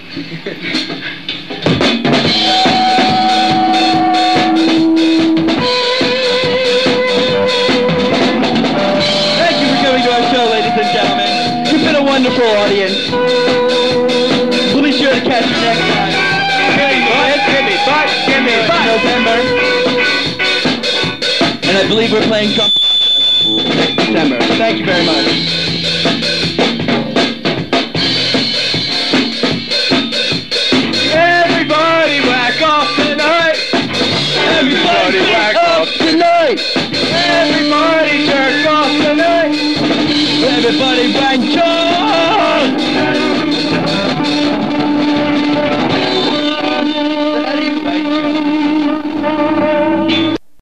Thank you for coming to our show, ladies and gentlemen. You've been a wonderful audience. We'll be sure to catch you next time. Give me, November. And I believe we're playing Trump next December. Thank you very much. Everybody whack off tonight. Everybody whack off tonight. Everybody jerk off tonight. Everybody wank off.